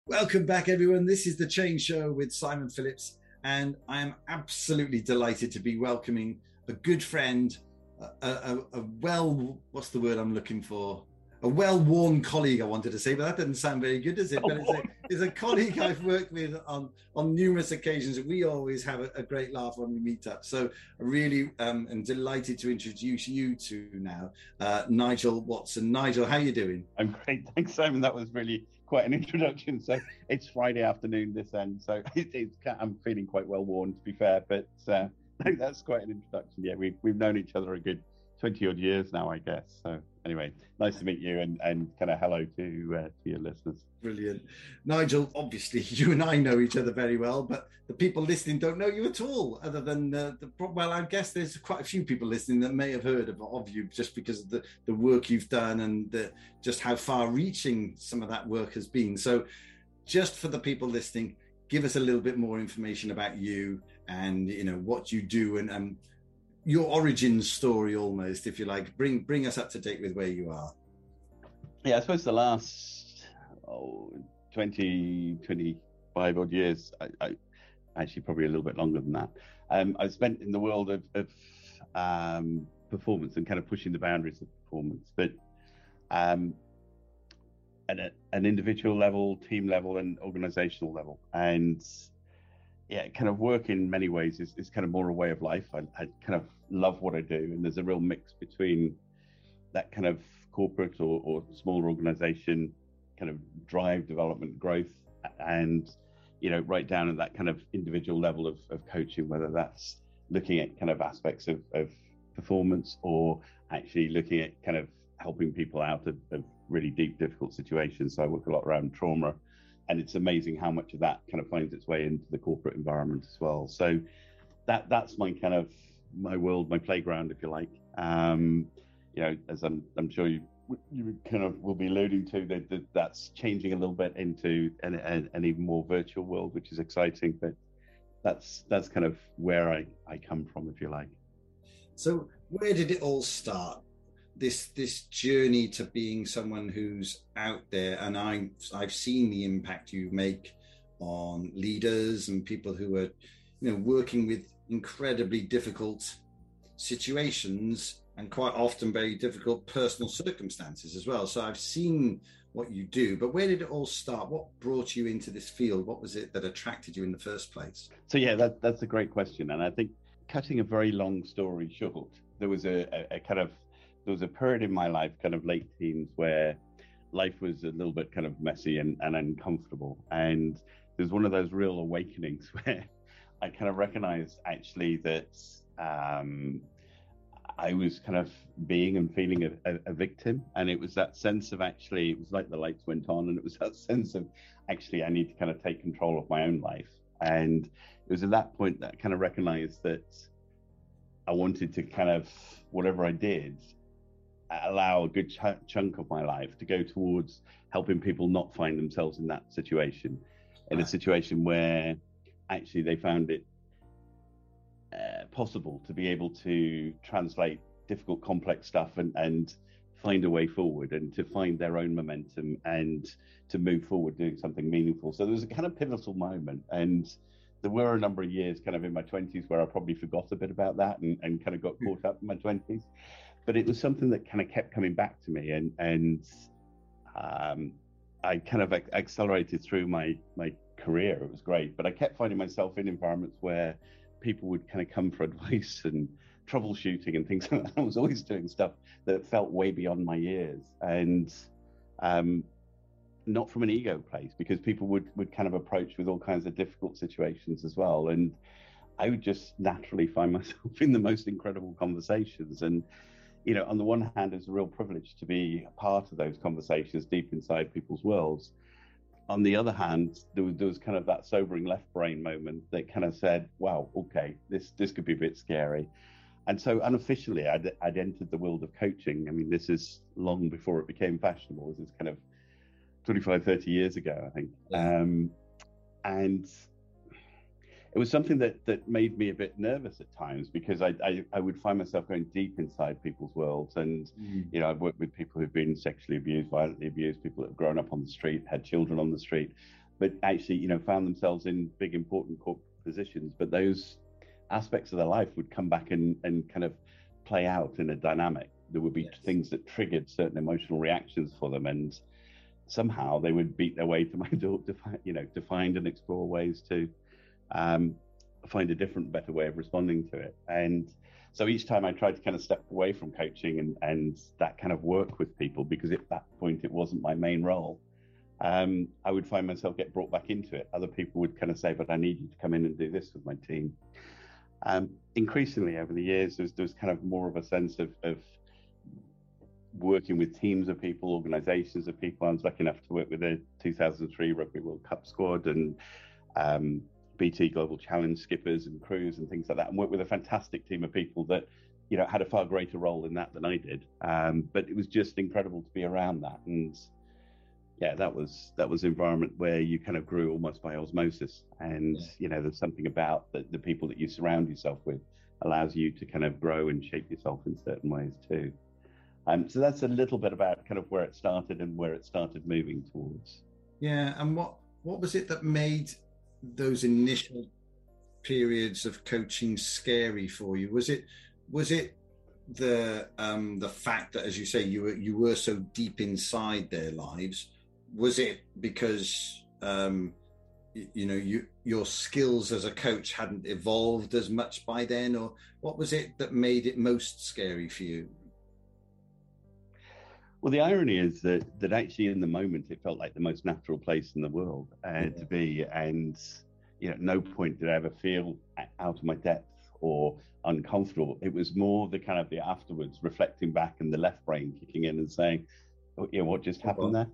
Welcome back, everyone. This is the Change Show with Simon Phillips, and I am absolutely delighted to be welcoming a good friend, what's the word I'm looking for? A well-worn colleague, I wanted to say, but that doesn't sound very good, does it? But it's a colleague I've worked with on numerous occasions, and we always have a great laugh when we meet up. So I really am delighted to introduce you to now, Nigel Watson. Nigel, how are you doing? I'm great. Thanks, Simon. That was really quite an introduction. So it's Friday afternoon this end. So I'm feeling quite well worn, to be fair. But that's quite an introduction. Yeah, we've known each other a good 20 odd years now, I guess. So anyway, nice to meet you and kind of hello to your listeners. Brilliant. Nigel, obviously you and I know each other very well, but the people listening don't know you at all, other than well, I guess there's quite a few people listening that may have heard of you just because of the work you've done and just how far reaching some of that work has been. So just for the people listening, give us a little bit more information about you and what you do and your origin story, almost, if you like. Bring us up to date with where you are. Yeah, I suppose the last 20, 25 odd years, I actually probably a little bit longer than that. I've spent in the world of performance and kind of pushing the boundaries of performance, but at an individual level, team level, and organizational level. And yeah, kind of work in many ways is kind of more a way of life. I kind of love what I do, and there's a real mix between that kind of corporate or smaller organization kind of drive, development, growth, and right down at that kind of individual level of coaching, whether that's looking at kind of aspects of performance or actually looking at kind of helping people out of really deep, difficult situations. So I work a lot around trauma, and it's amazing how much of that kind of finds its way into the corporate environment as well. So that's my kind of my world, my playground, if you like. As I'm sure you kind of will be alluding to, that's changing a little bit into an even more virtual world, which is exciting. But that's kind of where I come from, if you like. So where did it all start? This journey to being someone who's out there, and I've seen the impact you make on leaders and people who are working with incredibly difficult situations and quite often very difficult personal circumstances as well. So I've seen what you do, but where did it all start? What brought you into this field? What was it that attracted you in the first place? So yeah, that's a great question. And I think, cutting a very long story short, there was there was a period in my life, kind of late teens, where life was a little bit kind of messy and uncomfortable. And there's one of those real awakenings where I kind of recognized actually that I was kind of being and feeling a victim. And it was that sense of actually, it was like the lights went on, and it was that sense of actually, I need to kind of take control of my own life. And it was at that point that I kind of recognized that I wanted to kind of, whatever I did, allow a good chunk of my life to go towards helping people not find themselves in that situation, in a situation where actually they found it possible to be able to translate difficult, complex stuff and find a way forward, and to find their own momentum and to move forward doing something meaningful. So there was a kind of pivotal moment, and there were a number of years kind of in my 20s where I probably forgot a bit about that and kind of got caught up in my 20s. But it was something that kind of kept coming back to me, and I kind of accelerated through my career. It was great, but I kept finding myself in environments where people would kind of come for advice and troubleshooting and things like that. I was always doing stuff that felt way beyond my years, and not from an ego place, because people would kind of approach with all kinds of difficult situations as well. And I would just naturally find myself in the most incredible conversations. And on the one hand, it's a real privilege to be a part of those conversations deep inside people's worlds. On the other hand, there was kind of that sobering left brain moment that kind of said, wow, okay, this could be a bit scary. And so unofficially, I'd entered the world of coaching. I mean, this is long before it became fashionable. This is kind of 25, 30 years ago, I think. Yeah. And it was something that made me a bit nervous at times, because I would find myself going deep inside people's worlds. And, I've worked with people who've been sexually abused, violently abused, people that have grown up on the street, had children on the street, but actually, found themselves in big, important corporate positions. But those aspects of their life would come back and kind of play out in a dynamic. There would be things that triggered certain emotional reactions for them, and somehow they would beat their way to my door to find and explore ways to find a different, better way of responding to it. And so each time I tried to kind of step away from coaching and that kind of work with people, because at that point it wasn't my main role, I would find myself get brought back into it. Other people would kind of say, but I need you to come in and do this with my team. Increasingly over the years, there's kind of more of a sense of working with teams of people, organizations of people. I was lucky enough to work with the 2003 Rugby World Cup squad and BT Global Challenge skippers and crews and things like that, and worked with a fantastic team of people that had a far greater role in that than I did. But it was just incredible to be around that. And that was an environment where you kind of grew almost by osmosis. And there's something about the people that you surround yourself with allows you to kind of grow and shape yourself in certain ways too. So that's a little bit about kind of where it started and where it started moving towards. Yeah, and what was it that made those initial periods of coaching scary for you? Was it the fact that, as you say, you were so deep inside their lives? Was it because your skills as a coach hadn't evolved as much by then, or what was it that made it most scary for you? Well, the irony is that actually in the moment it felt like the most natural place in the world to be, and at no point did I ever feel out of my depth or uncomfortable. It was more the kind of the afterwards, reflecting back and the left brain kicking in and saying, what just happened there?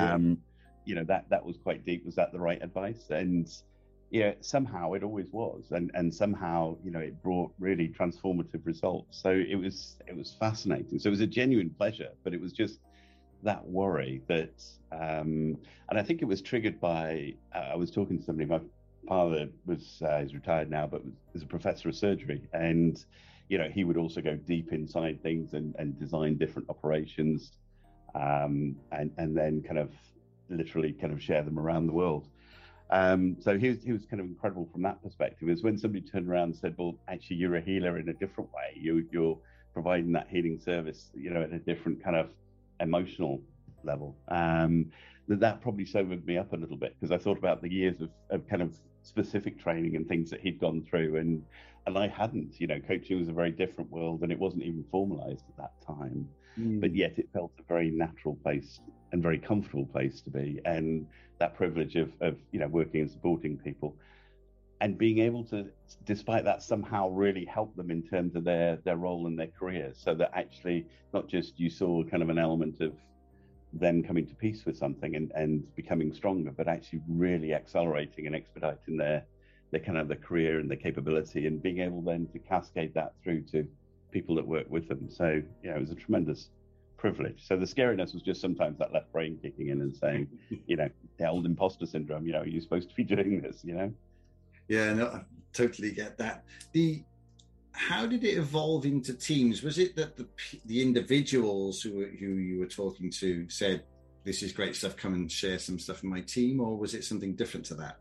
That was quite deep. Was that the right advice? And somehow it always was, and somehow it brought really transformative results. So it was fascinating. So it was a genuine pleasure, but it was just that worry that, and I think it was triggered by I was talking to somebody. My father was he's retired now, but was a professor of surgery, and he would also go deep inside things and design different operations, and then kind of literally kind of share them around the world. So he was kind of incredible from that perspective. Is when somebody turned around and said, well, actually you're a healer in a different way. You're providing that healing service, at a different kind of emotional level. That probably sobered me up a little bit, because I thought about the years of kind of specific training and things that he'd gone through, and I hadn't. Coaching was a very different world, and it wasn't even formalized at that time. But yet it felt a very natural place and very comfortable place to be, and that privilege of working and supporting people, and being able to, despite that, somehow really help them in terms of their role in their career, so that actually not just you saw kind of an element of them coming to peace with something and becoming stronger, but actually really accelerating and expediting their kind of the career and their capability, and being able then to cascade that through to people that work with them. So it was a tremendous privilege. So the scariness was just sometimes that left brain kicking in and saying, the old imposter syndrome, you're supposed to be doing this, Yeah, no, I totally get that. How did it evolve into teams? Was it that the individuals who you were talking to said, this is great stuff, come and share some stuff in my team, or was it something different to that?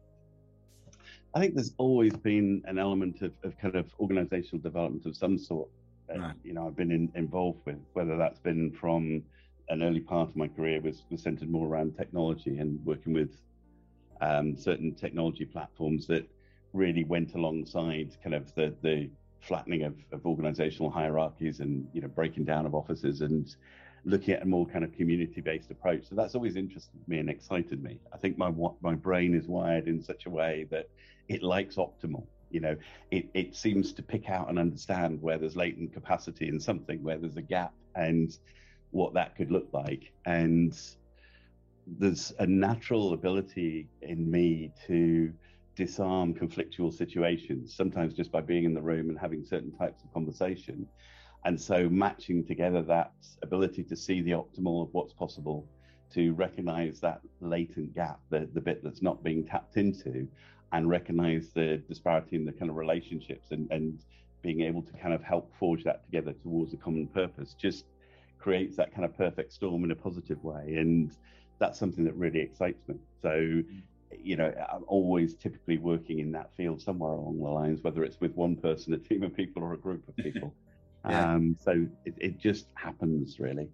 I think there's always been an element of kind of organizational development of some sort. Right. I've been involved with, whether that's been from an early part of my career was centered more around technology and working with certain technology platforms that really went alongside kind of the flattening of organizational hierarchies and breaking down of offices and looking at a more kind of community-based approach. So that's always interested me and excited me. I think my brain is wired in such a way that it likes optimal. It seems to pick out and understand where there's latent capacity in something, where there's a gap, and what that could look like. And there's a natural ability in me to disarm conflictual situations, sometimes just by being in the room and having certain types of conversation. And so matching together that ability to see the optimal of what's possible, to recognize that latent gap, the bit that's not being tapped into, and recognize the disparity in the kind of relationships, and being able to kind of help forge that together towards a common purpose, just creates that kind of perfect storm in a positive way. And that's something that really excites me. So I'm always typically working in that field somewhere along the lines, whether it's with one person, a team of people, or a group of people. Yeah. So it just happens, really.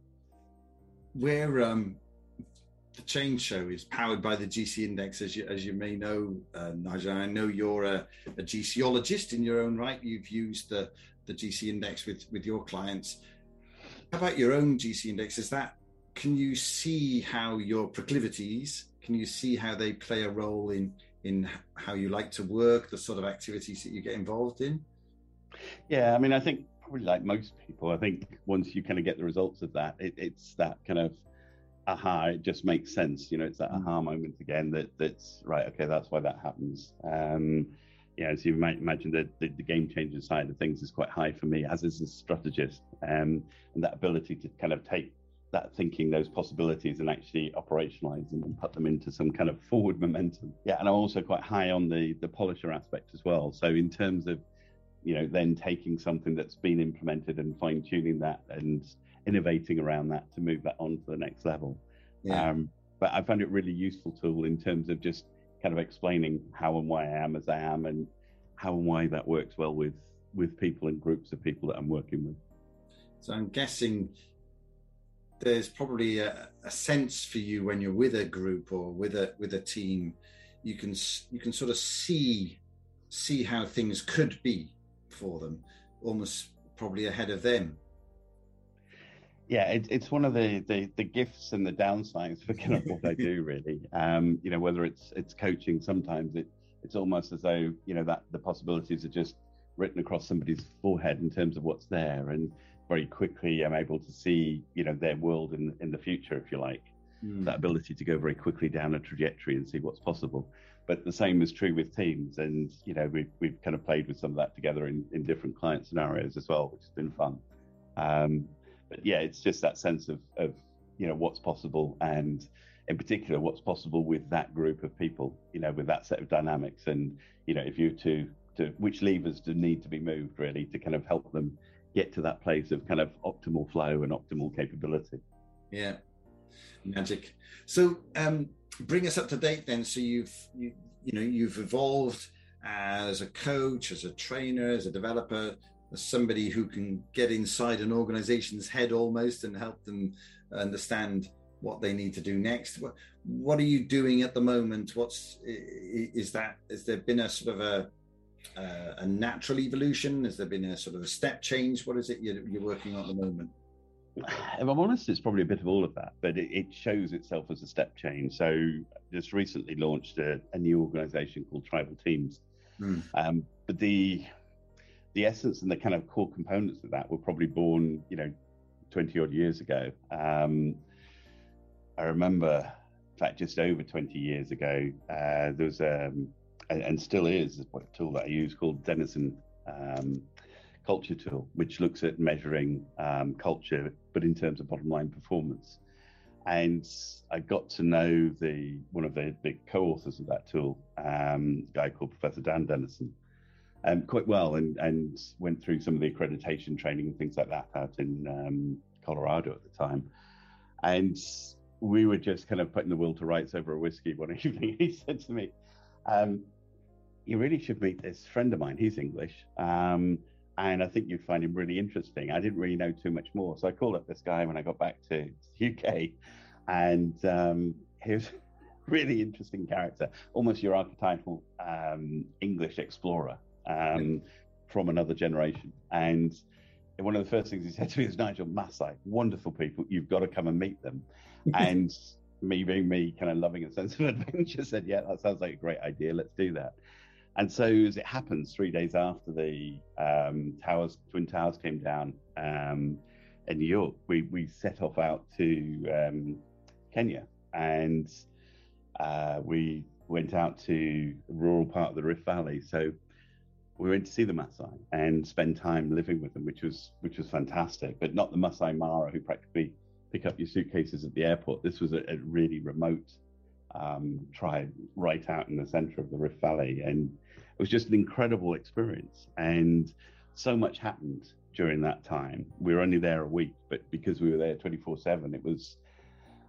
We're the Change Show is powered by the GC Index, as you may know, Nigel. I know you're a GCologist in your own right. You've used the GC Index with your clients. How about your own GC Index? Can you see how your proclivities, can you see how they play a role in how you like to work, the sort of activities that you get involved in? Yeah, I mean, I think probably like most people, I think once you kind of get the results of that, it's that kind of aha, it just makes sense. It's that aha moment again that's right. Okay, that's why that happens. So you might imagine that the game changing side of things is quite high for me, as is a strategist, and that ability to kind of take that thinking, those possibilities, and actually operationalize them and put them into some kind of forward momentum. Yeah, and I'm also quite high on the polisher aspect as well. So in terms of then taking something that's been implemented and fine tuning that and innovating around that to move that on to the next level. Yeah. But I found it a really useful tool in terms of just kind of explaining how and why I am as I am, and how and why that works well with people and groups of people that I'm working with. So I'm guessing there's probably a sense for you when you're with a group or with a team, you can sort of see how things could be for them, almost probably ahead of them. Yeah, it's one of the gifts and the downsides for kind of what I do, really. Whether it's coaching, sometimes it's almost as though that the possibilities are just written across somebody's forehead in terms of what's there, and very quickly I'm able to see their world in the future, if you like. That ability to go very quickly down a trajectory and see what's possible. But the same is true with teams, and we've kind of played with some of that together in different client scenarios as well, which has been fun. But yeah, it's just that sense of what's possible, and in particular what's possible with that group of people, with that set of dynamics, and if you to which levers do need to be moved, really, to kind of help them get to that place of kind of optimal flow and optimal capability. Yeah, magic. So bring us up to date then. So you've evolved as a coach, as a trainer, as a developer, as somebody who can get inside an organization's head almost and help them understand what they need to do next. What are you doing at the moment? Has there been a sort of a natural evolution? Has there been a sort of a step change? What is it you're working on at the moment? If I'm honest, it's probably a bit of all of that, but it shows itself as a step change. So just recently launched a new organization called Tribal Teams. But the essence and the kind of core components of that were probably born, 20 odd years ago. I remember, in fact, just over 20 years ago, there was and still is a tool that I use called Denison Culture Tool, which looks at measuring culture, but in terms of bottom line performance. And I got to know one of the co-authors of that tool, a guy called Professor Dan Denison, quite well, and went through some of the accreditation training and things like that out in Colorado at the time. And we were just kind of putting the will to rights over a whiskey one evening. He said to me, you really should meet this friend of mine. He's English. And I think you'd find him really interesting. I didn't really know too much more. So I called up this guy when I got back to the UK. And he was a really interesting character, almost your archetypal English explorer from another generation. And one of the first things he said to me was, Nigel, Maasai, wonderful people. You've got to come and meet them. And me being me, kind of loving a sense of adventure, said, yeah, that sounds like a great idea. Let's do that. And so as it happens, 3 days after the Twin Towers came down in New York, we set off out to Kenya, and we went out to a rural part of the Rift Valley. So we went to see the Maasai and spend time living with them, which was fantastic, but not the Maasai Mara who practically pick up your suitcases at the airport. This was a really remote tribe right out in the center of the Rift Valley, and it was just an incredible experience. And so much happened during that time. We were only there a week, but because we were there 24/7, it was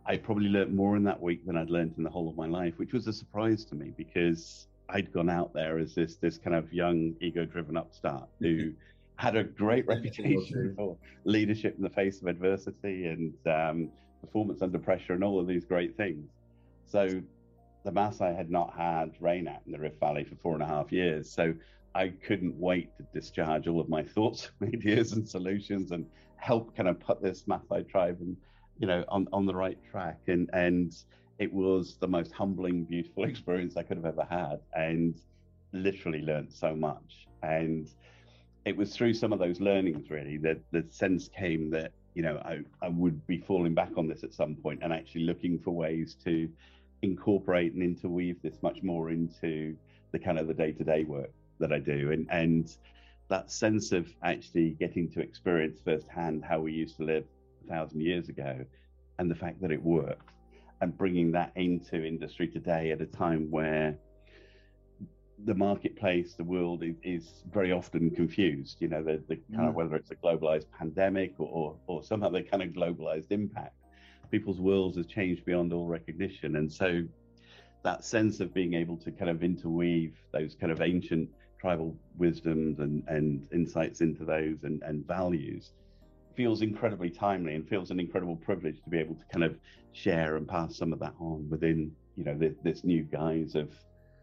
I probably learnt more in that week than I'd learnt in the whole of my life, which was a surprise to me because I'd gone out there as this kind of young, ego-driven upstart who had a great reputation for leadership in the face of adversity and performance under pressure and all of these great things. So the mass I had not had rain at in the Rift Valley for 4.5 years. So I couldn't wait to discharge all of my thoughts, ideas and solutions and help kind of put this Mathai tribe and, on the right track. And it was the most humbling, beautiful experience I could have ever had and literally learned so much. And it was through some of those learnings really that the sense came that, I would be falling back on this at some point and actually looking for ways to incorporate and interweave this much more into the kind of the day-to-day work that I do. And that sense of actually getting to experience firsthand how we used to live 1,000 years ago and the fact that it worked and bringing that into industry today at a time where the marketplace, the world is very often confused, the kind of whether it's a globalized pandemic or some other kind of globalized impact. People's worlds has changed beyond all recognition. And so that sense of being able to kind of interweave those kind of ancient tribal wisdoms and insights into those and values feels incredibly timely and feels an incredible privilege to be able to kind of share and pass some of that on within, this new guise of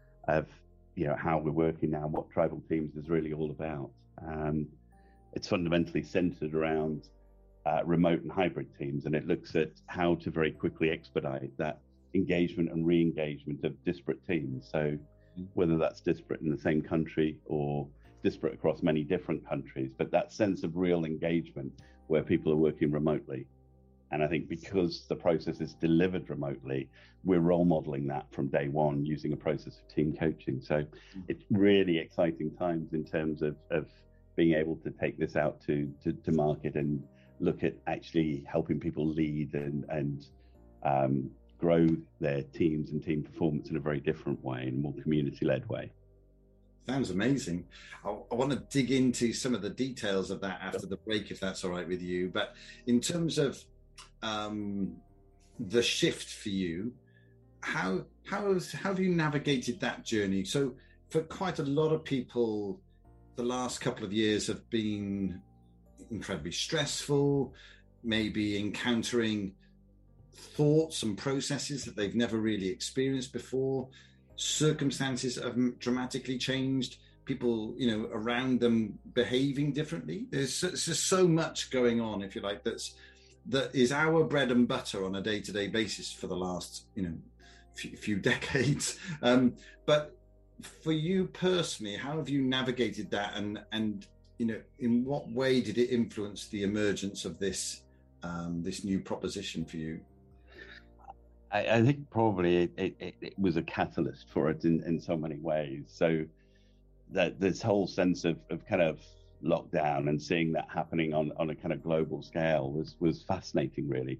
how we're working now, what Tribal Teams is really all about. It's fundamentally centered around remote and hybrid teams, and it looks at how to very quickly expedite that engagement and re-engagement of disparate teams. So whether that's disparate in the same country or disparate across many different countries, but that sense of real engagement where people are working remotely. And I think because the process is delivered remotely, we're role modeling that from day one using a process of team coaching. So it's really exciting times in terms of being able to take this out to market and look at actually helping people lead and grow their teams and team performance in a very different way, in a more community-led way. Sounds amazing. I want to dig into some of the details of that after the break, if that's all right with you. But in terms of the shift for you, how have you navigated that journey? So for quite a lot of people, the last couple of years have been incredibly stressful, maybe encountering thoughts and processes that they've never really experienced before. Circumstances have dramatically changed. People, around them behaving differently. There's just so much going on, if you like, that is our bread and butter on a day-to-day basis for the last, few decades. But for you personally, how have you navigated that, and in what way did it influence the emergence of this new proposition for you? I think probably it was a catalyst for it in so many ways. So that this whole sense of kind of lockdown and seeing that happening on a kind of global scale was fascinating, really.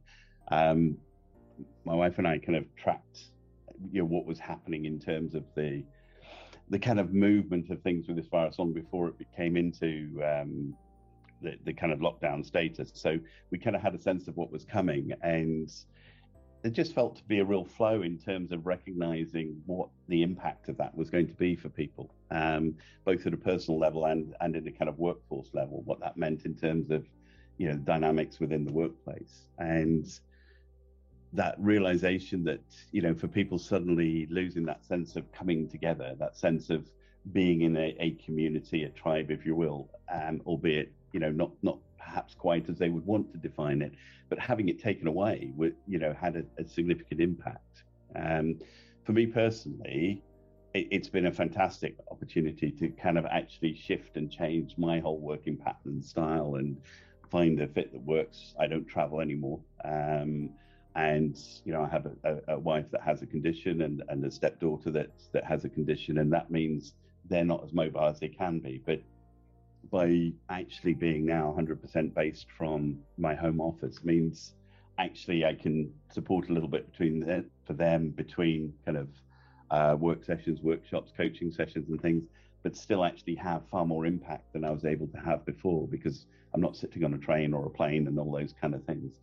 My wife and I kind of tracked what was happening in terms of the kind of movement of things with this virus long before it came into the kind of lockdown status. So we kind of had a sense of what was coming, and it just felt to be a real flow in terms of recognizing what the impact of that was going to be for people, both at a personal level and in a kind of workforce level, what that meant in terms of, dynamics within the workplace. And that realization that, for people suddenly losing that sense of coming together, that sense of being in a community, a tribe, if you will, albeit, not perhaps quite as they would want to define it, but having it taken away, had a significant impact. For me personally, it's been a fantastic opportunity to kind of actually shift and change my whole working pattern and style and find a fit that works. I don't travel anymore. And, I have a wife that has a condition and a stepdaughter that has a condition, and that means they're not as mobile as they can be. But by actually being now 100% based from my home office means actually I can support a little bit for them between kind of work sessions, workshops, coaching sessions and things, but still actually have far more impact than I was able to have before, because I'm not sitting on a train or a plane and all those kind of things.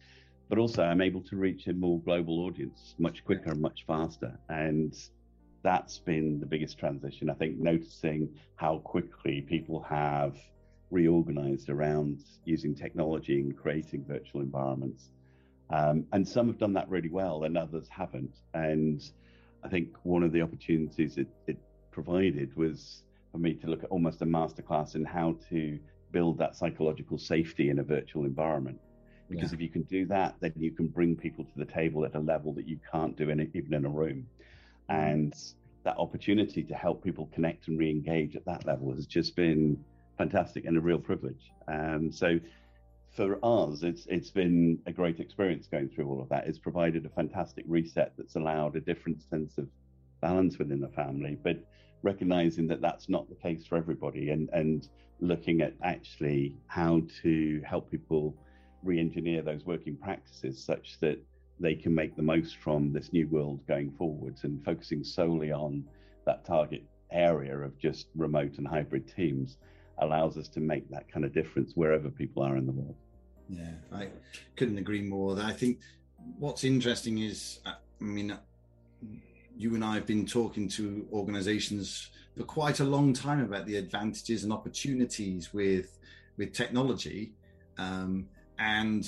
but also I'm able to reach a more global audience much quicker and much faster. And that's been the biggest transition, I think, noticing how quickly people have reorganized around using technology and creating virtual environments. And some have done that really well and others haven't. And I think one of the opportunities it provided was for me to look at almost a masterclass in how to build that psychological safety in a virtual environment. Because if you can do that, then you can bring people to the table at a level that you can't do even in a room. And that opportunity to help people connect and re-engage at that level has just been fantastic and a real privilege. So for us, it's been a great experience going through all of that. It's provided a fantastic reset that's allowed a different sense of balance within the family, but recognizing that that's not the case for everybody, and looking at actually how to help people re-engineer those working practices such that they can make the most from this new world going forwards, and focusing solely on that target area of just remote and hybrid teams allows us to make that kind of difference wherever people are in the world. Yeah, I couldn't agree more. I think what's interesting is, I mean, you and I have been talking to organizations for quite a long time about the advantages and opportunities with technology, and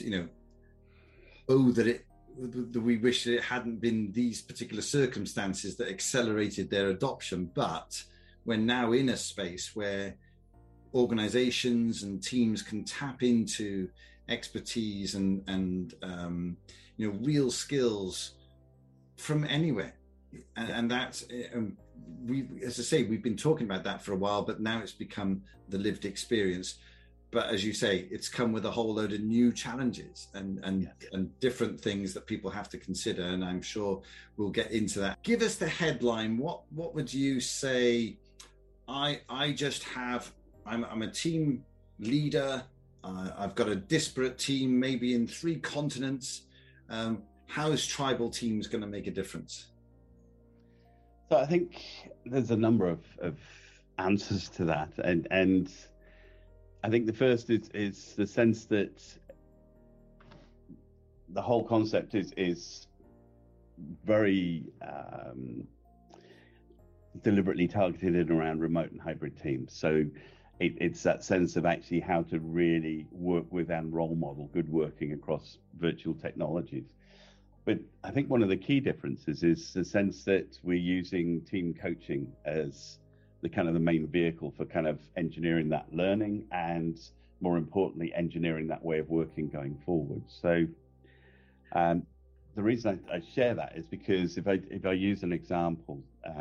that we wish that it hadn't been these particular circumstances that accelerated their adoption. But we're now in a space where organizations and teams can tap into expertise and real skills from anywhere. And that's, as I say, we've been talking about that for a while, but now it's become the lived experience. But as you say, it's come with a whole load of new challenges and different things that people have to consider. And I'm sure we'll get into that. Give us the headline. What would you say? I'm a team leader. I've got a disparate team, maybe in 3 continents. How is tribal teams going to make a difference? So I think there's a number of answers to that. And I think the first is the sense that the whole concept is very deliberately targeted in around remote and hybrid teams. So it's that sense of actually how to really work with and role model good working across virtual technologies. But I think one of the key differences is the sense that we're using team coaching as the main vehicle for kind of engineering that learning, and more importantly, engineering that way of working going forward. So the reason I share that is because if I use an example,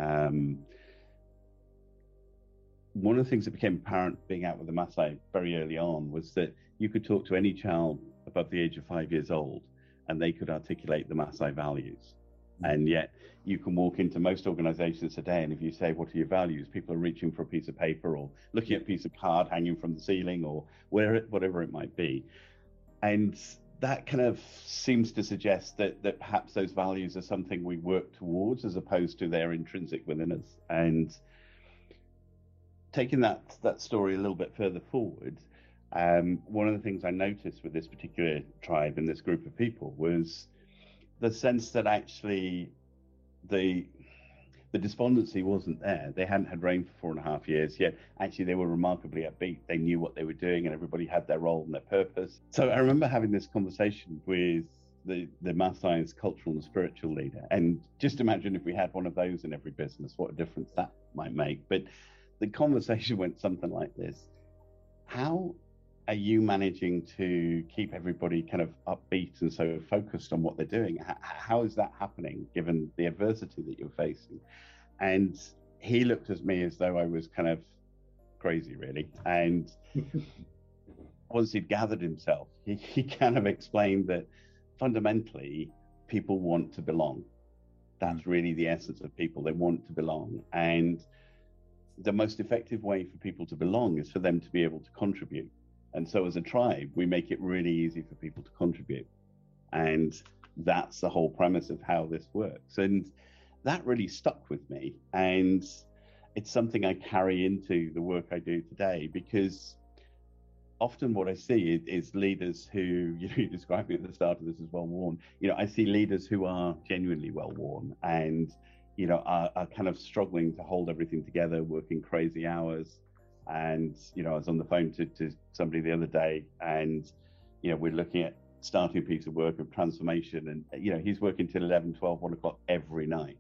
one of the things that became apparent being out with the Maasai very early on was that you could talk to any child above the age of 5 years old and they could articulate the Maasai values. And yet you can walk into most organizations today, and if you say, what are your values? People are reaching for a piece of paper or looking at a piece of card hanging from the ceiling or whatever it might be. And that kind of seems to suggest that perhaps those values are something we work towards as opposed to they're intrinsic within us. And taking that story a little bit further forward, one of the things I noticed with this particular tribe and this group of people was the sense that actually the despondency wasn't there. They hadn't had rain for 4.5 years, yet actually they were remarkably upbeat. They knew what they were doing and everybody had their role and their purpose. So I remember having this conversation with the Maasai's cultural and spiritual leader. And just imagine if we had one of those in every business, what a difference that might make. But the conversation went something like this. How are you managing to keep everybody kind of upbeat and so focused on what they're doing? How is that happening given the adversity that you're facing? And he looked at me as though I was kind of crazy, really. And once he'd gathered himself, he kind of explained that fundamentally people want to belong. That's really the essence of people. They want to belong. And the most effective way for people to belong is for them to be able to contribute. And so as a tribe, we make it really easy for people to contribute. And that's the whole premise of how this works. And that really stuck with me. And it's something I carry into the work I do today, because often what I see is leaders who, you described me at the start of this as well worn. I see leaders who are genuinely well worn and, are kind of struggling to hold everything together, working crazy hours. And, I was on the phone to somebody the other day and, we're looking at starting a piece of work of transformation and, he's working till 11, 12, 1 o'clock every night.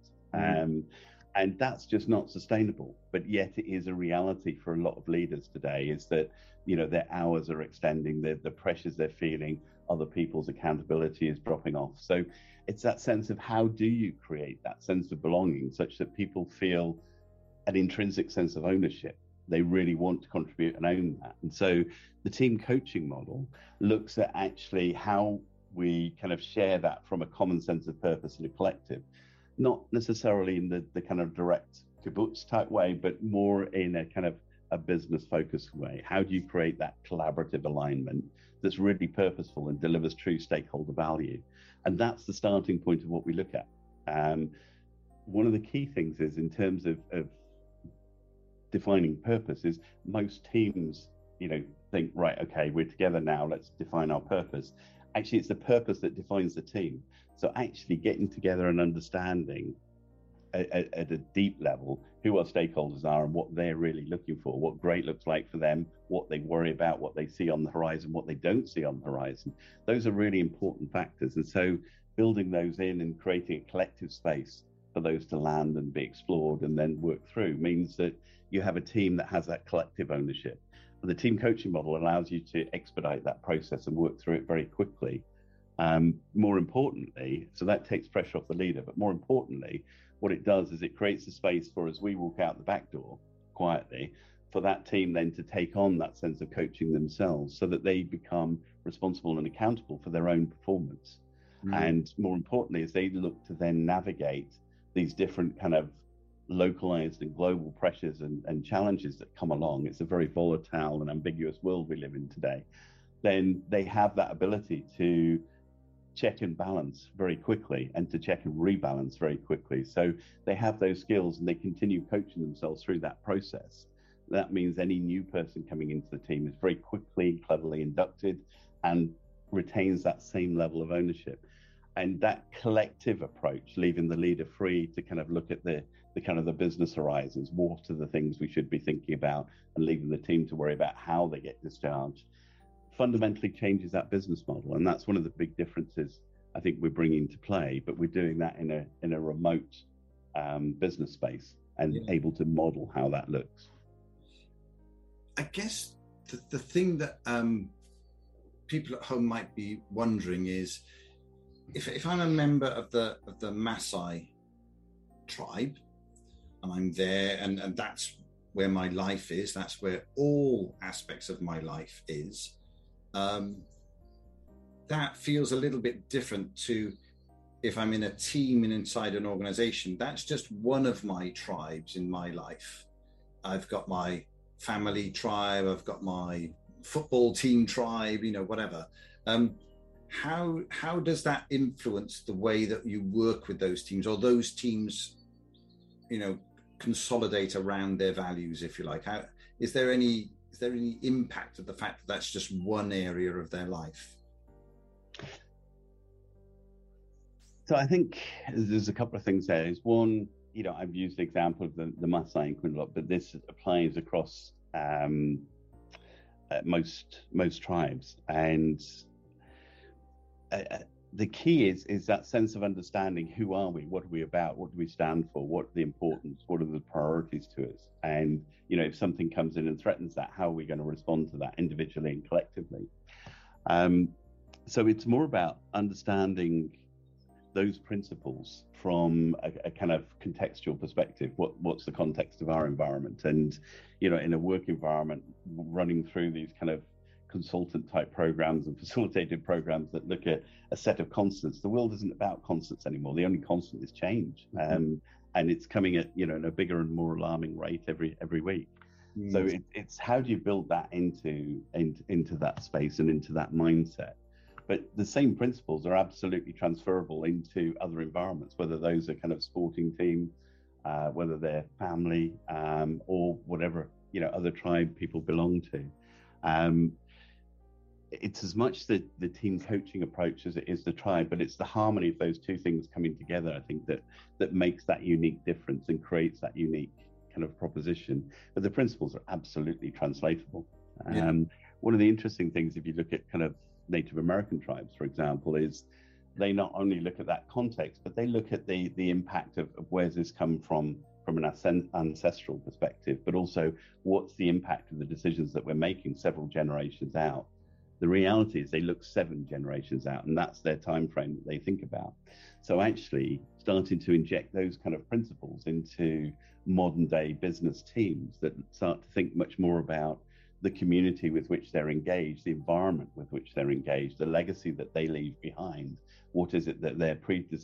And that's just not sustainable. But yet it is a reality for a lot of leaders today is that, their hours are extending, the pressures they're feeling, other people's accountability is dropping off. So it's that sense of how do you create that sense of belonging such that people feel an intrinsic sense of ownership. They really want to contribute and own that. And so the team coaching model looks at actually how we kind of share that from a common sense of purpose in a collective, not necessarily in the kind of direct kibbutz type way, but more in a kind of a business focused way. How do you create that collaborative alignment that's really purposeful and delivers true stakeholder value? And that's the starting point of what we look at. One of the key things is in terms of defining purpose is most teams, think, right, okay, we're together now, let's define our purpose. Actually, it's the purpose that defines the team. So actually getting together and understanding at a deep level who our stakeholders are and what they're really looking for, what great looks like for them, what they worry about, what they see on the horizon, what they don't see on the horizon. Those are really important factors. And so building those in and creating a collective space for those to land and be explored and then work through means that you have a team that has that collective ownership. And the team coaching model allows you to expedite that process and work through it very quickly. More importantly, so that takes pressure off the leader, but more importantly, what it does is it creates a space for, as we walk out the back door quietly, for that team then to take on that sense of coaching themselves so that they become responsible and accountable for their own performance. And more importantly, as they look to then navigate these different kind of localized and global pressures and challenges that come along, it's a very volatile and ambiguous world we live in today, then they have that ability to check and balance very quickly and to check and rebalance very quickly. So they have those skills and they continue coaching themselves through that process. That means any new person coming into the team is very quickly, cleverly inducted and retains that same level of ownership. And that collective approach, leaving the leader free to kind of look at the kind of the business horizons, what are the things we should be thinking about, and leaving the team to worry about how they get discharged, fundamentally changes that business model. And that's one of the big differences I think we're bringing to play, but we're doing that in a remote business space and able to model how that looks. I guess the thing that people at home might be wondering is, if I'm a member of the Maasai tribe and I'm there and that's where my life is, that's where all aspects of my life is, that feels a little bit different to if I'm in a team and inside an organization. That's just one of my tribes in my life. I've got my family tribe, I've got my football team tribe, whatever. How does that influence the way that you work with those teams, or those teams, consolidate around their values, if you like? Is there any impact of the fact that that's just one area of their life? So I think there's a couple of things there. Is one, I've used the example of the Maasai in Queen, but this applies across most tribes. And the key is that sense of understanding: who are we, what are we about, what do we stand for, what are the importance, what are the priorities to us, and if something comes in and threatens that, how are we going to respond to that individually and collectively? So it's more about understanding those principles from a kind of contextual perspective. What's the context of our environment? And in a work environment, running through these kind of consultant type programs and facilitated programs that look at a set of constants. The world isn't about constants anymore. The only constant is change, and it's coming at in a bigger and more alarming rate every week. So it's how do you build that into that space and into that mindset? But the same principles are absolutely transferable into other environments, whether those are kind of sporting teams, whether they're family, or whatever other tribe people belong to. it's as much the team coaching approach as it is the tribe, but it's the harmony of those two things coming together, I think, that makes that unique difference and creates that unique kind of proposition. But the principles are absolutely translatable. Yeah. One of the interesting things, if you look at kind of Native American tribes, for example, is they not only look at that context, but they look at the impact of where's this come from an ancestral perspective, but also what's the impact of the decisions that we're making several generations out. The reality is they look 7 generations out, and that's their time frame that they think about. So actually starting to inject those kind of principles into modern day business teams that start to think much more about the community with which they're engaged, the environment with which they're engaged, the legacy that they leave behind. What is it that their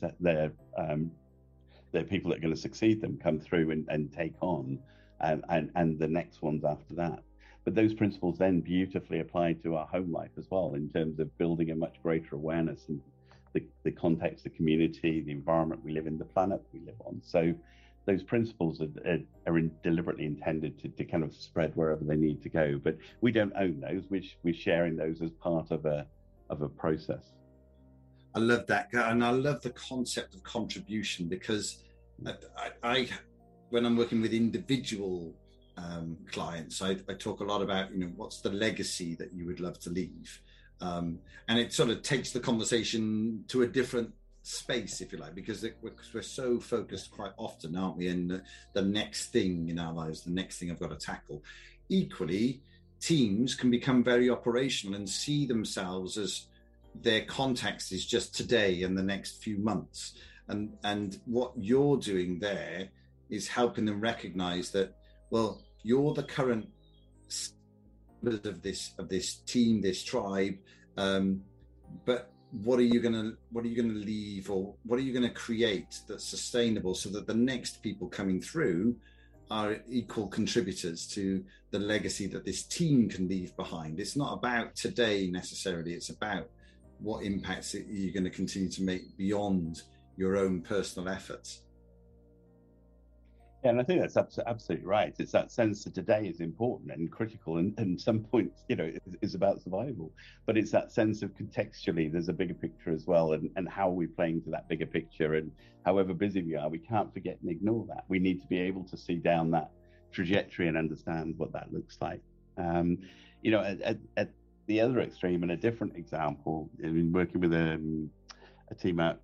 people that are going to succeed them come through and take on, and the next ones after that. But those principles then beautifully apply to our home life as well, in terms of building a much greater awareness and the context, the community, the environment we live in, the planet we live on. So those principles are deliberately intended to kind of spread wherever they need to go. But we don't own those. We're sharing those as part of a process. I love that, and I love the concept of contribution, because I when I'm working with individual clients, I talk a lot about, what's the legacy that you would love to leave, and it sort of takes the conversation to a different space, if you like, because we're so focused quite often, aren't we, in the next thing in our lives, the next thing I've got to tackle. Equally, teams can become very operational and see themselves as their context is just today and the next few months, and what you're doing there is helping them recognize that, well, you're the current of this team, this tribe, but what are you going to leave, or what are you going to create that's sustainable, so that the next people coming through are equal contributors to the legacy that this team can leave behind. It's not about today necessarily, it's about what impacts you're going to continue to make beyond your own personal efforts. Yeah, and I think that's absolutely right. It's that sense that today is important and critical, and some points, is about survival. But it's that sense of contextually, there's a bigger picture as well, and how are we playing to that bigger picture? And however busy we are, we can't forget and ignore that. We need to be able to see down that trajectory and understand what that looks like. At the other extreme, and a different example, in working with a team out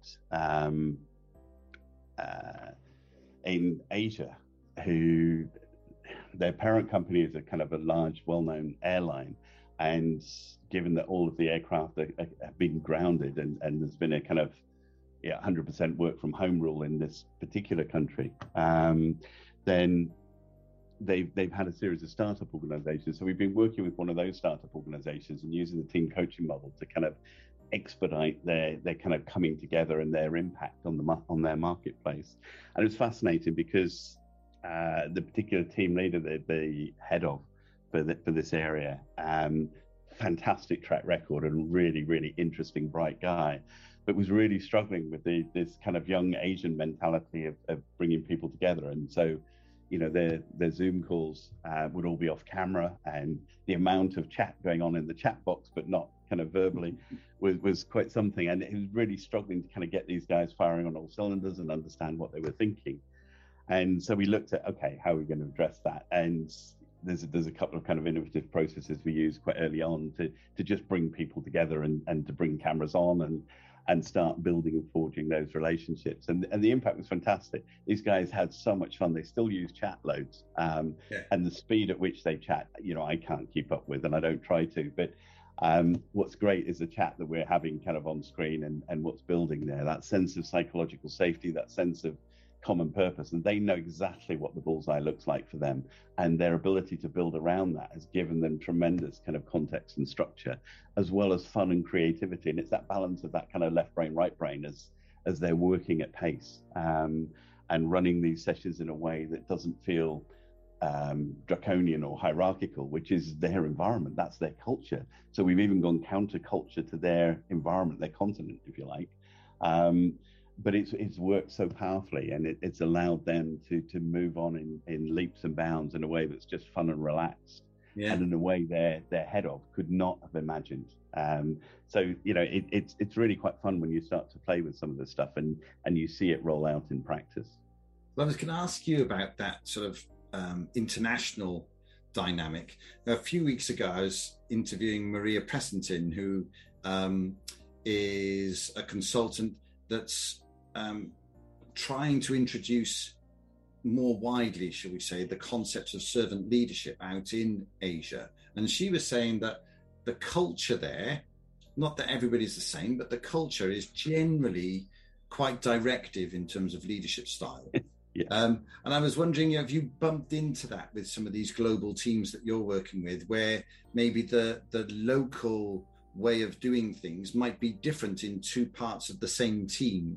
in Asia, who their parent company is a kind of a large, well-known airline, and given that all of the aircraft have been grounded, and there's been a kind of 100% work from home rule in this particular country, then they've had a series of startup organizations. So we've been working with one of those startup organizations and using the team coaching model to kind of expedite their kind of coming together and their impact on their marketplace. And it was fascinating because the particular team leader, the head of for this area, fantastic track record and really, really interesting, bright guy, but was really struggling with this kind of young Asian mentality of bringing people together. And so, their Zoom calls would all be off camera, and the amount of chat going on in the chat box, but not kind of verbally, was quite something. And he was really struggling to kind of get these guys firing on all cylinders and understand what they were thinking. And so we looked at, okay, how are we going to address that? And there's a couple of kind of innovative processes we use quite early on to just bring people together and to bring cameras on and start building and forging those relationships. And the impact was fantastic. These guys had so much fun. They still use chat loads. And the speed at which they chat, I can't keep up with, and I don't try to. But what's great is the chat that we're having kind of on screen and what's building there, that sense of psychological safety, that sense of common purpose. And they know exactly what the bullseye looks like for them. And their ability to build around that has given them tremendous kind of context and structure, as well as fun and creativity. And it's that balance of that kind of left brain, right brain as they're working at pace, and running these sessions in a way that doesn't feel draconian or hierarchical, which is their environment. That's their culture. So we've even gone counterculture to their environment, their continent, if you like. But it's worked so powerfully, and it's allowed them to move on in leaps and bounds in a way that's just fun and relaxed. Yeah. and in a way their head of could not have imagined. So it's really quite fun when you start to play with some of this stuff and you see it roll out in practice. Well, I was going to ask you about that sort of international dynamic. A few weeks ago, I was interviewing Maria Pressentin, who is a consultant that's trying to introduce more widely, shall we say, the concepts of servant leadership out in Asia. And she was saying that the culture there, not that everybody's the same, but the culture is generally quite directive in terms of leadership style. Yeah. And I was wondering, have you bumped into that with some of these global teams that you're working with, where maybe the local way of doing things might be different in two parts of the same team?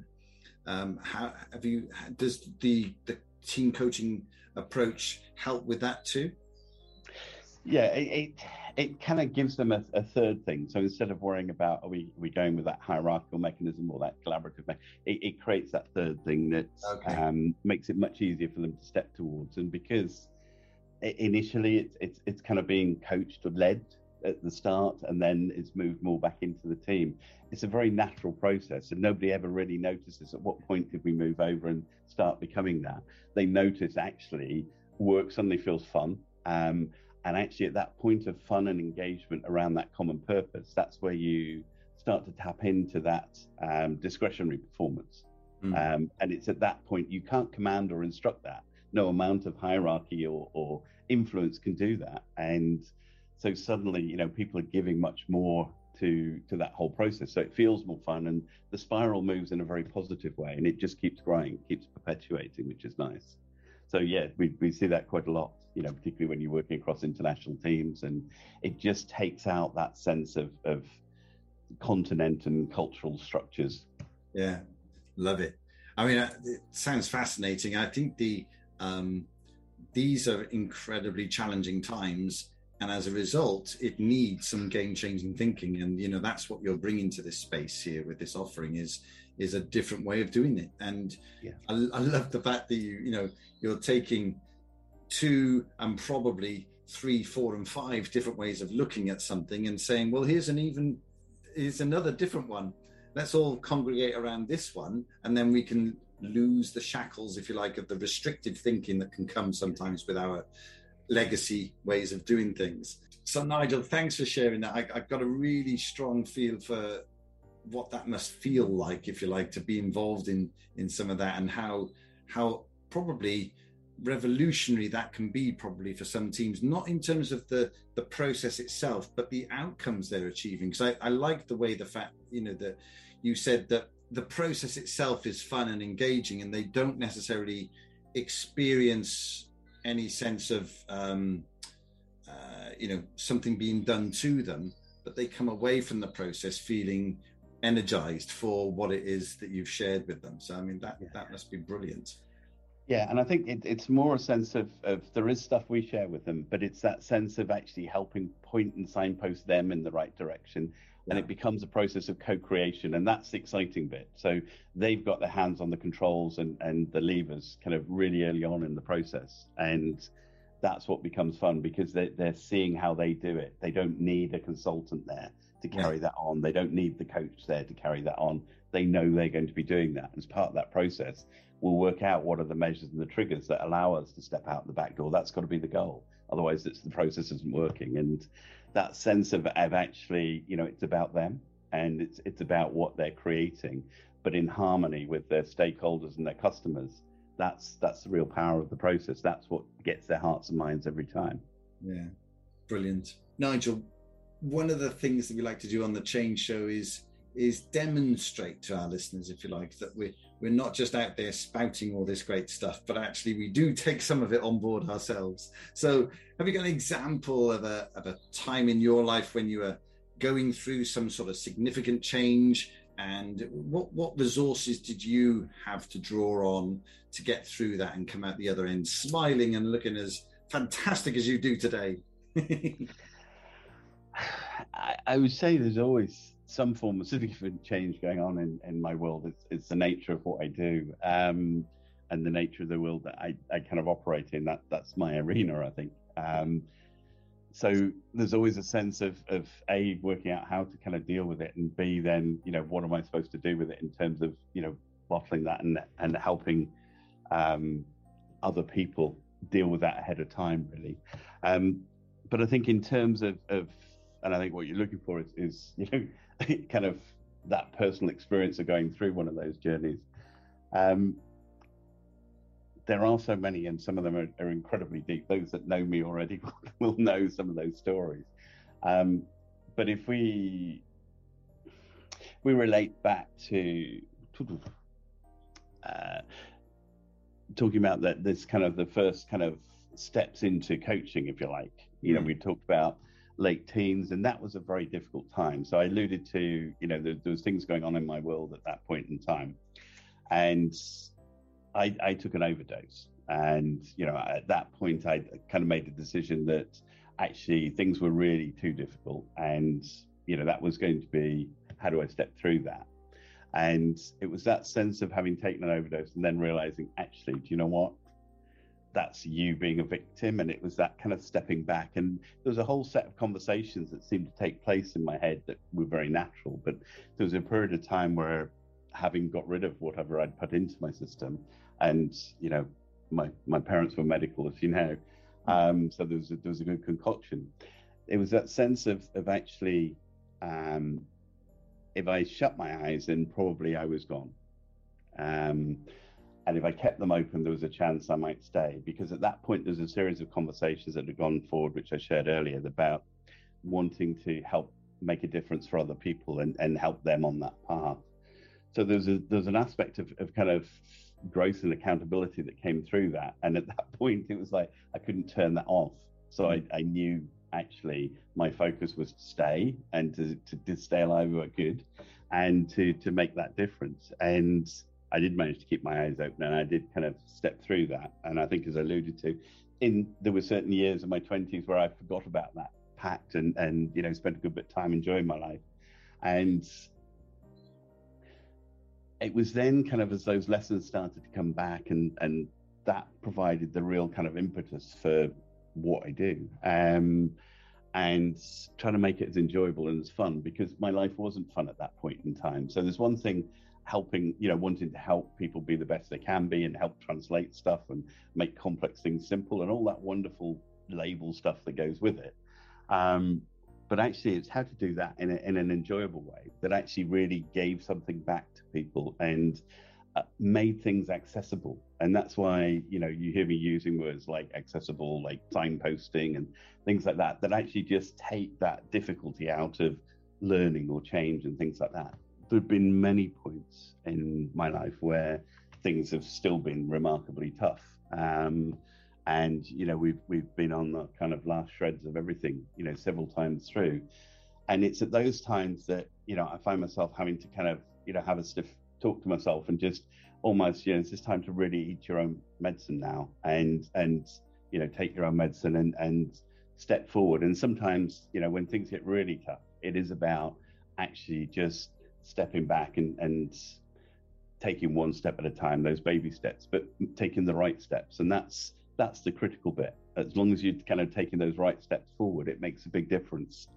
Does the team coaching approach help with that too? Yeah, it kind of gives them a third thing. So instead of worrying about are we going with that hierarchical mechanism or that collaborative it creates that third thing that makes it much easier for them to step towards. And because initially it's kind of being coached or led at the start, and then it's moved more back into the team. It's a very natural process, and nobody ever really notices at what point did we move over and start becoming that. They notice actually work suddenly feels fun. And actually at that point of fun and engagement around that common purpose, that's where you start to tap into that discretionary performance. And it's at that point you can't command or instruct that. No amount of hierarchy or influence can do that. And so suddenly, people are giving much more to that whole process. So it feels more fun, and the spiral moves in a very positive way, and it just keeps growing, keeps perpetuating, which is nice. So yeah, we see that quite a lot, particularly when you're working across international teams, and it just takes out that sense of continent and cultural structures. Yeah, love it. I mean, it sounds fascinating. I think these are incredibly challenging times, and as a result, it needs some game-changing thinking. And that's what you're bringing to this space here with this offering is a different way of doing it. And yeah. I love the fact that you're taking 2 and probably 3, 4, and 5 different ways of looking at something and saying, well, here's another different one. Let's all congregate around this one, and then we can lose the shackles, if you like, of the restrictive thinking that can come sometimes with our legacy ways of doing things. So Nigel, thanks for sharing that. I've got a really strong feel for what that must feel like, if you like, to be involved in some of that, and how probably revolutionary that can be probably for some teams, not in terms of the process itself, but the outcomes they're achieving. Because I like the way the fact, that you said that the process itself is fun and engaging, and they don't necessarily experience any sense of something being done to them, but they come away from the process feeling energized for what it is that you've shared with them. So I mean that must be brilliant. Yeah, and I think it's more a sense of there is stuff we share with them, but it's that sense of actually helping point and signpost them in the right direction. Yeah. And it becomes a process of co-creation, and that's the exciting bit. So they've got their hands on the controls and the levers kind of really early on in the process. And that's what becomes fun, because they're seeing how they do it. They don't need a consultant there to carry that on. They don't need the coach there to carry that on. They know they're going to be doing that. As part of that process, we'll work out what are the measures and the triggers that allow us to step out the back door. That's got to be the goal. Otherwise, the process isn't working. And that sense of actually, it's about them, and it's about what they're creating, but in harmony with their stakeholders and their customers. That's the real power of the process. That's what gets their hearts and minds every time. Yeah, brilliant. Nigel, one of the things that we like to do on the Change Show is demonstrate to our listeners, if you like, that we're not just out there spouting all this great stuff, but actually we do take some of it on board ourselves. So have you got an example of a time in your life when you were going through some sort of significant change, and what resources did you have to draw on to get through that and come out the other end smiling and looking as fantastic as you do today? I would say there's always some form of significant change going on in my world. It's the nature of what I do, and the nature of the world that I kind of operate in. That's my arena, I think. so there's always a sense of A, working out how to kind of deal with it, and B, then, what am I supposed to do with it in terms of, bottling that and helping other people deal with that ahead of time, really. But I think in terms of and I think what you're looking for is kind of that personal experience of going through one of those journeys. There are so many, and some of them are incredibly deep. Those that know me already will know some of those stories. But if we relate back to talking about that, this kind of the first kind of steps into coaching, if you like. We talked about late teens, and that was a very difficult time. So I alluded to, there was things going on in my world at that point in time, and I took an overdose. And at that point, I kind of made a decision that actually things were really too difficult, and that was going to be, how do I step through that? And it was that sense of having taken an overdose and then realizing, actually, do you know what? That's you being a victim. And it was that kind of stepping back. And there was a whole set of conversations that seemed to take place in my head that were very natural. But there was a period of time where, having got rid of whatever I'd put into my system, and, my parents were medical, as you know, so there was a good concoction. It was that sense of actually, if I shut my eyes, then probably I was gone. And if I kept them open, there was a chance I might stay. Because at that point, there's a series of conversations that had gone forward, which I shared earlier, about wanting to help make a difference for other people and help them on that path. So there's an aspect of kind of growth and accountability that came through that. And at that point, it was like, I couldn't turn that off. So I knew, actually, my focus was to stay and to stay alive where I could, and to make that difference. And I did manage to keep my eyes open, and I did kind of step through that. And I think, as I alluded to, there were certain years in my 20s where I forgot about that pact and spent a good bit of time enjoying my life. And it was then kind of as those lessons started to come back, and that provided the real kind of impetus for what I do, and trying to make it as enjoyable and as fun, because my life wasn't fun at that point in time. So there's one thing helping, wanting to help people be the best they can be and help translate stuff and make complex things simple and all that wonderful label stuff that goes with it. But actually, it's how to do that in an enjoyable way that actually really gave something back to people and made things accessible. And that's why, you hear me using words like accessible, like signposting and things like that actually just take that difficulty out of learning or change and things like that. There have been many points in my life where things have still been remarkably tough. And, we've been on the kind of last shreds of everything, several times through. And it's at those times that, I find myself having to kind of, have a stiff talk to myself and just almost, it's just time to really eat your own medicine now and take your own medicine and step forward. And sometimes, when things get really tough, it is about actually just stepping back and taking one step at a time, those baby steps, but taking the right steps. And that's the critical bit. As long as you're kind of taking those right steps forward, it makes a big difference.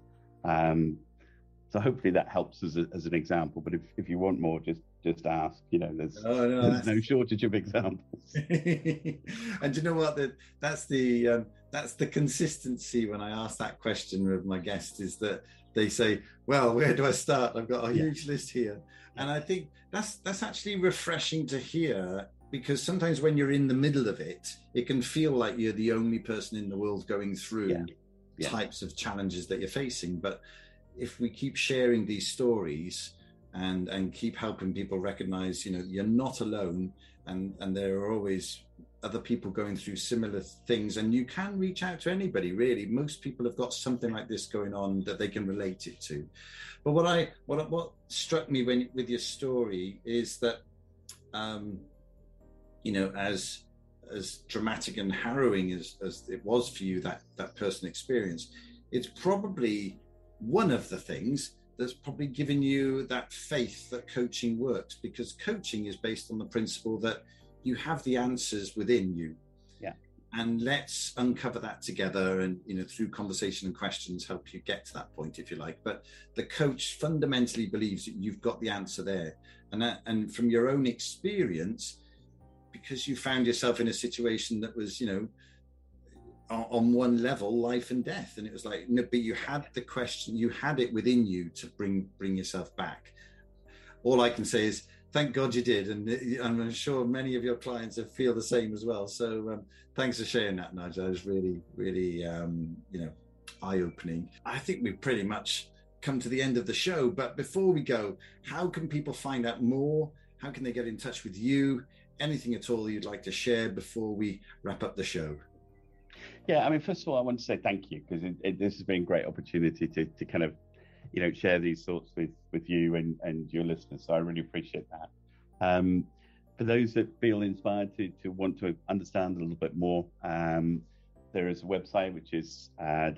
So hopefully that helps as an example. But if you want more, just ask. There's no shortage of examples. And you know what? That's the consistency when I ask that question with my guests, is that they say, "Well, where do I start? I've got a huge list here." And I think that's actually refreshing to hear. Because sometimes when you're in the middle of it, it can feel like you're the only person in the world going through types of challenges that you're facing. But if we keep sharing these stories and keep helping people recognize, you're not alone, and there are always other people going through similar things, and you can reach out to anybody, really. Most people have got something like this going on that they can relate it to. But what struck me with your story is that, as dramatic and harrowing as it was for you, that personal experience, it's probably one of the things that's probably given you that faith that coaching works, because coaching is based on the principle that you have the answers within you. Yeah. And let's uncover that together, and through conversation and questions, help you get to that point, if you like. But the coach fundamentally believes that you've got the answer there, and from your own experience, because you found yourself in a situation that was, on one level, life and death, and it was like, no, but you had the question, you had it within you to bring yourself back. All I can say is, thank God you did, and I'm sure many of your clients feel the same as well. So thanks for sharing that, Nigel. It was really, really, eye-opening. I think we've pretty much come to the end of the show. But before we go, how can people find out more? How can they get in touch with you? Anything at all you'd like to share before we wrap up the show? Yeah, I mean, first of all, I want to say thank you, because this has been a great opportunity to kind of, share these thoughts with you and your listeners. So I really appreciate that. For those that feel inspired to want to understand a little bit more, there is a website which is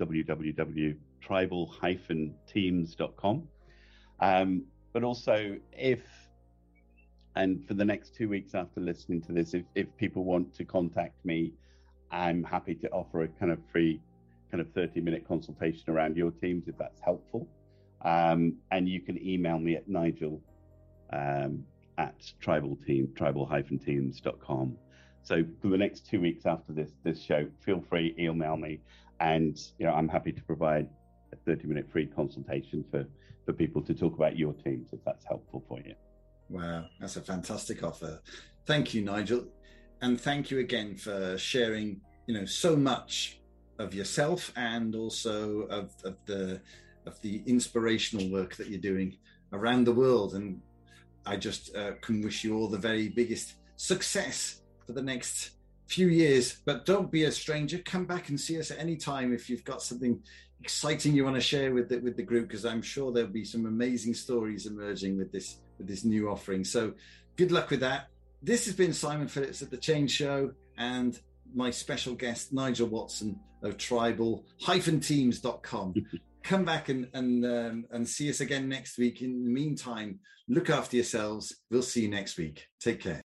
www.tribal-teams.com. But also, and for the next 2 weeks after listening to this, if people want to contact me, I'm happy to offer a kind of free 30-minute consultation around your teams, if that's helpful. And you can email me at Nigel at tribal-teams.com. So for the next 2 weeks after this show, feel free, email me, and I'm happy to provide a 30-minute free consultation for people to talk about your teams, if that's helpful for you. Wow, that's a fantastic offer. Thank you, Nigel. And thank you again for sharing, so much of yourself, and also of the inspirational work that you're doing around the world. And I just can wish you all the very biggest success for the next few years. But don't be a stranger. Come back and see us at any time if you've got something exciting you want to share with the group, because I'm sure there'll be some amazing stories emerging with this new offering. So good luck with that. This has been Simon Phillips at The Change Show, and my special guest, Nigel Watson of tribal-teams.com. Come back and see us again next week. In the meantime, look after yourselves. We'll see you next week. Take care.